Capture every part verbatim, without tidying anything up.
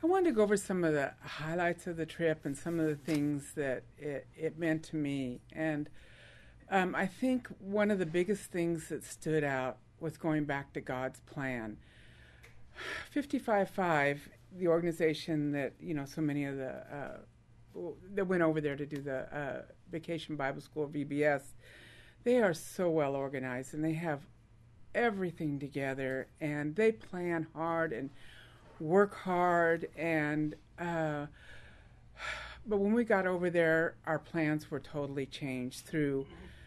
I wanted to go over some of the highlights of the trip and some of the things that it, it meant to me. And um, I think one of the biggest things that stood out was going back to God's plan. fifty-five five, the organization that, you know, so many of the, uh, that went over there to do the uh, Vacation Bible School, V B S, they are so well organized and they have everything together and they plan hard and work hard. And, uh, but when we got over there, our plans were totally changed through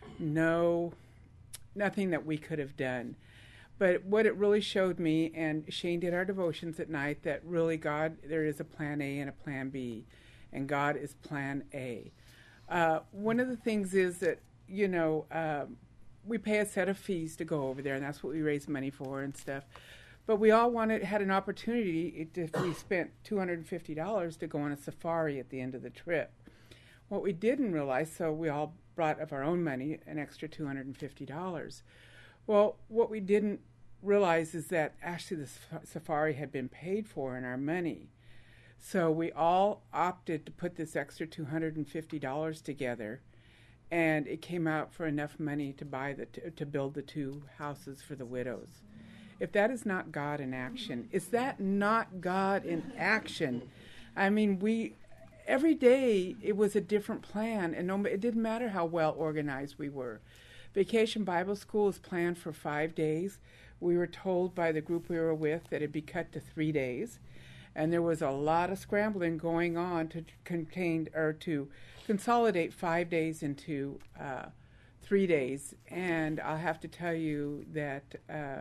no, nothing that we could have done. But what it really showed me, and Shane did our devotions at night, that really God, there is a plan A and a plan B, and God is plan A. Uh, one of the things is that, you know, um, we pay a set of fees to go over there, and that's what we raise money for and stuff. But we all wanted, had an opportunity, if we spent two hundred fifty dollars to go on a safari at the end of the trip. What we didn't realize, so we all brought of our own money an extra two hundred fifty dollars. Well, what we didn't realize is that actually the safari had been paid for in our money. So we all opted to put this extra two hundred fifty dollars together, and it came out for enough money to buy the t- to build the two houses for the widows. If that is not God in action, is that not God in action? I mean, we every day it was a different plan, and no, it didn't matter how well organized we were. Vacation Bible School is planned for five days. We were told by the group we were with that it'd be cut to three days. And there was a lot of scrambling going on to contain or to consolidate five days into uh, three days. And I'll have to tell you that uh,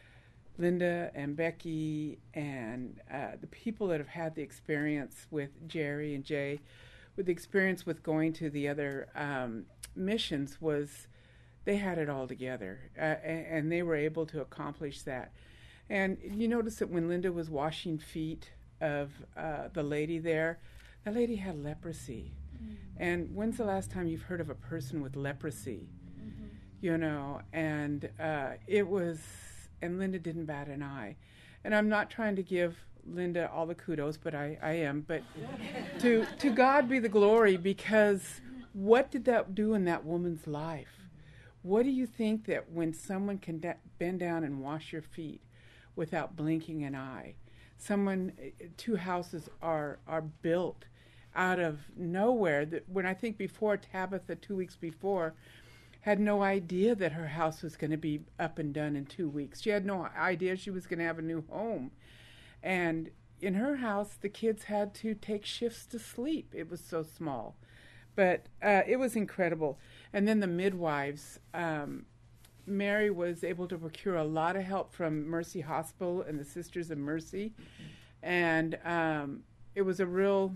Linda and Becky and uh, the people that have had the experience with Jerry and Jay, with the experience with going to the other um, missions was they had it all together, uh, and, and they were able to accomplish that. And you notice that when Linda was washing feet of uh, the lady there, that lady had leprosy. Mm-hmm. And when's the last time you've heard of a person with leprosy? Mm-hmm. You know, and uh, it was, and Linda didn't bat an eye. And I'm not trying to give Linda all the kudos, but I, I am. But to to God be the glory, because what did that do in that woman's life? What do you think that when someone can da- bend down and wash your feet without blinking an eye, someone, two houses are are built out of nowhere. That when I think before, Tabitha, two weeks before, had no idea that her house was going to be up and done in two weeks. She had no idea she was going to have a new home. And in her house, the kids had to take shifts to sleep. It was so small. But uh, it was incredible. And then the midwives, um, Mary was able to procure a lot of help from Mercy Hospital and the Sisters of Mercy. And um, it was a real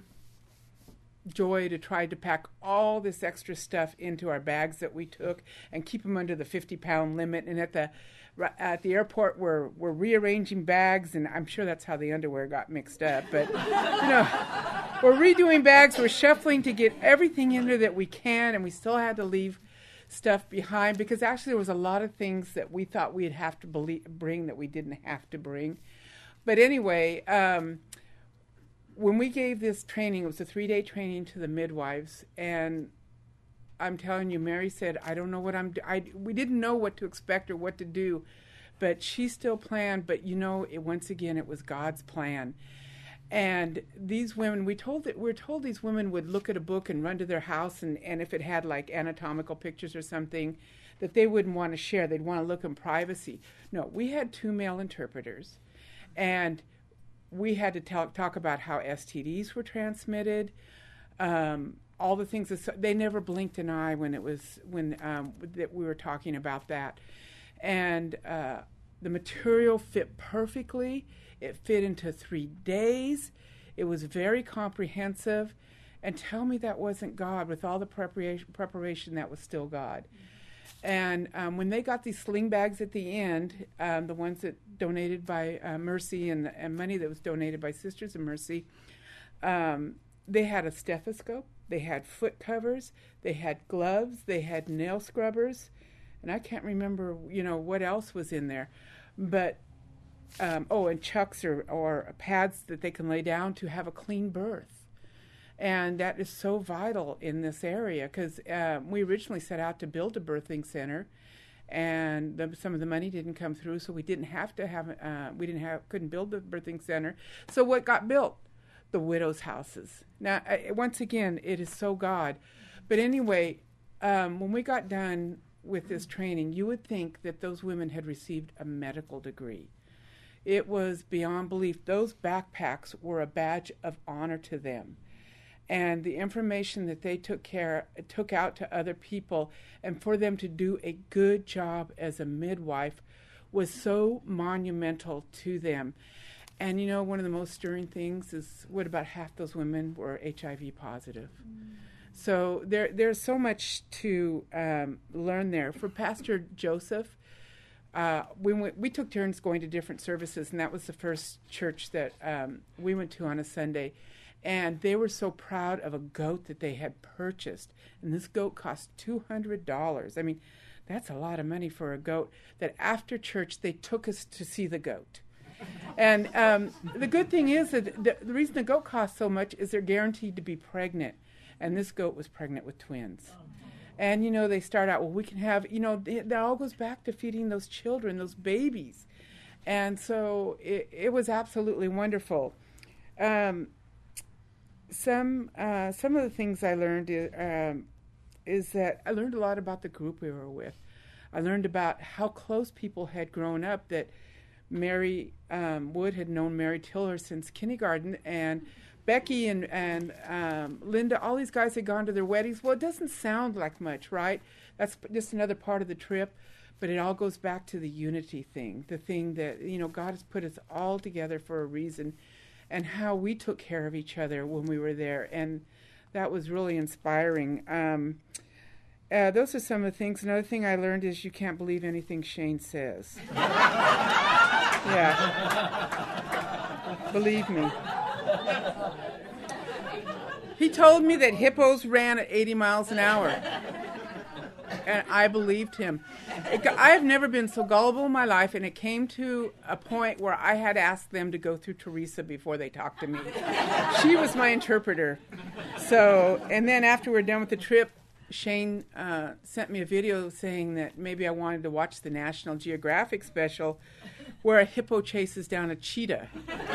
joy to try to pack all this extra stuff into our bags that we took and keep them under the fifty-pound limit. And at the at the airport, we're, we're rearranging bags, and I'm sure that's how the underwear got mixed up. But, you know, we're redoing bags. We're shuffling to get everything in there that we can, and we still had to leave stuff behind because actually there was a lot of things that we thought we'd have to believe, bring that we didn't have to bring. But anyway, um, when we gave this training, it was a three-day training to the midwives, and I'm telling you, Mary said, I don't know what I'm do- I we didn't know what to expect or what to do, but she still planned. But, you know, it, once again, it was God's plan. And these women, we told that we were told these women would look at a book and run to their house, and, and if it had like anatomical pictures or something that they wouldn't want to share, they'd want to look in privacy. No, we had two male interpreters, and we had to talk, talk about how S T Ds were transmitted, um, all the things. That, they never blinked an eye when it was when um, that we were talking about that, and uh, the material fit perfectly. It fit into three days. It was very comprehensive. And tell me that wasn't God. With all the preparation, preparation that was still God. And um, when they got these sling bags at the end, um, the ones that donated by uh, Mercy and, and money that was donated by Sisters of Mercy, um, they had a stethoscope. They had foot covers. They had gloves. They had nail scrubbers. And I can't remember, you know, what else was in there. But um, oh, and chucks or, or pads that they can lay down to have a clean birth. And that is so vital in this area because uh, we originally set out to build a birthing center, and the, some of the money didn't come through, so we didn't have to have uh, we didn't have couldn't build the birthing center. So what got built? The widows' houses. Now, I, once again, it is so God. But anyway, um, when we got done with this training, you would think that those women had received a medical degree. It was beyond belief. Those backpacks were a badge of honor to them. And the information that they took care took out to other people, and for them to do a good job as a midwife was so monumental to them. And you know, one of the most stirring things is what about half those women were H I V positive. Mm. So there, there's so much to um, learn there. For Pastor Joseph, uh, we went, we took turns going to different services, and that was the first church that um, we went to on a Sunday. And they were so proud of a goat that they had purchased. And this goat cost two hundred dollars. I mean, that's a lot of money for a goat. That after church, they took us to see the goat. And um, the good thing is that the, the reason the goat costs so much is they're guaranteed to be pregnant. And this goat was pregnant with twins. And, you know, they start out, well, we can have, you know, it, that all goes back to feeding those children, those babies. And so it, it was absolutely wonderful. Um, Some uh, some of the things I learned is, um, is that I learned a lot about the group we were with. I learned about how close people had grown up, that Mary um, Wood had known Mary Tiller since kindergarten, and Becky and, and um, Linda, all these guys had gone to their weddings. Well, it doesn't sound like much, right? That's just another part of the trip, but it all goes back to the unity thing, the thing that, you know, God has put us all together for a reason, and how we took care of each other when we were there. And that was really inspiring. Um, uh, those are some of the things. Another thing I learned is you can't believe anything Shane says. Yeah. Believe me. He told me that hippos ran at eighty miles an hour. And I believed him. It, I have never been so gullible in my life, and it came to a point where I had asked them to go through Teresa before they talked to me. She was my interpreter. So, and then after we're done with the trip, Shane uh, sent me a video saying that maybe I wanted to watch the National Geographic special where a hippo chases down a cheetah.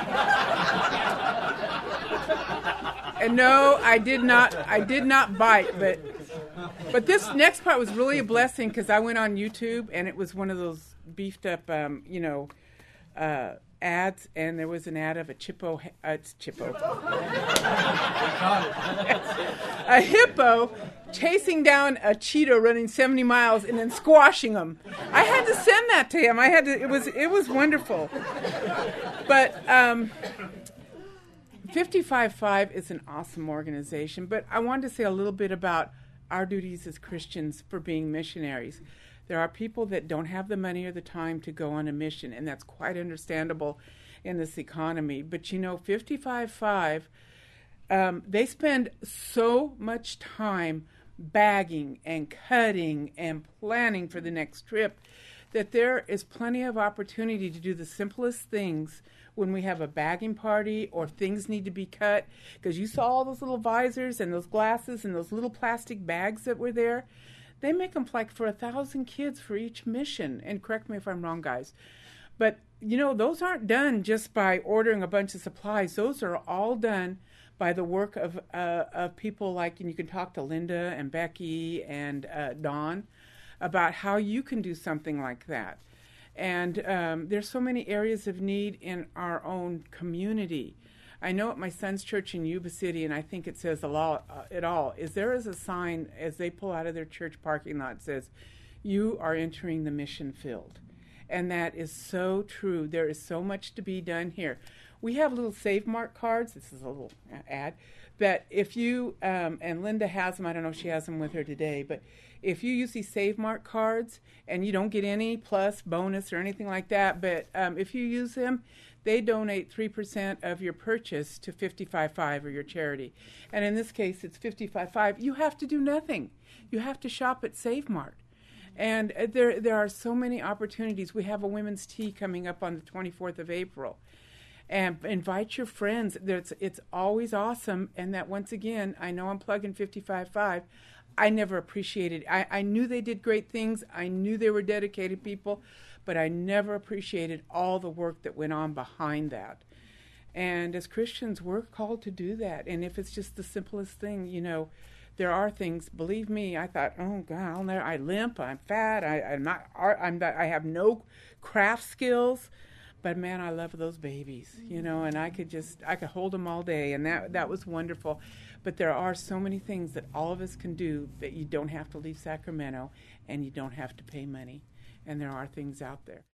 And no, I did not. I did not bite, but but this next part was really a blessing because I went on YouTube and it was one of those beefed up, um, you know, uh, ads, and there was an ad of a chippo. Uh, it's chippo. A hippo chasing down a cheetah running seventy miles and then squashing them. I had to send that to him. I had to. It was it was wonderful. But. Um, fifty-five five is an awesome organization, but I wanted to say a little bit about our duties as Christians for being missionaries. There are people that don't have the money or the time to go on a mission, and that's quite understandable in this economy. But you know, fifty-five five, um, they spend so much time bagging and cutting and planning for the next trip that there is plenty of opportunity to do the simplest things when we have a bagging party or things need to be cut, because you saw all those little visors and those glasses and those little plastic bags that were there. They make them like for a thousand kids for each mission. And correct me if I'm wrong, guys. But, you know, those aren't done just by ordering a bunch of supplies. Those are all done by the work of uh, of people like, and you can talk to Linda and Becky and uh, Dawn about how you can do something like that. And um, there's so many areas of need in our own community. I know at my son's church in Yuba City, and I think it says a lot, uh, it all, is there is a sign as they pull out of their church parking lot that says, "You are entering the mission field." And that is so true. There is so much to be done here. We have little Save Mark cards. This is a little ad. That if you, um, and Linda has them, I don't know if she has them with her today, but if you use these Save Mark cards and you don't get any plus bonus or anything like that, but um, if you use them, they donate three percent of your purchase to fifty-five five or your charity. And in this case, it's fifty-five five. You have to do nothing. You have to shop at Save Mart. And uh, there there are so many opportunities. We have a women's tea coming up on the twenty-fourth of April. And invite your friends. There's, it's always awesome. And that, once again, I know I'm plugging fifty-five five. I never appreciated. I, I knew they did great things. I knew they were dedicated people, but I never appreciated all the work that went on behind that. And as Christians, we're called to do that. And if it's just the simplest thing, you know, there are things. Believe me, I thought, oh God, I'll never, I limp, I'm fat, I, I'm not, I'm not, I have no craft skills. But man, I love those babies, you know, and I could just, I could hold them all day, and that that was wonderful. But there are so many things that all of us can do that you don't have to leave Sacramento, and you don't have to pay money. And there are things out there.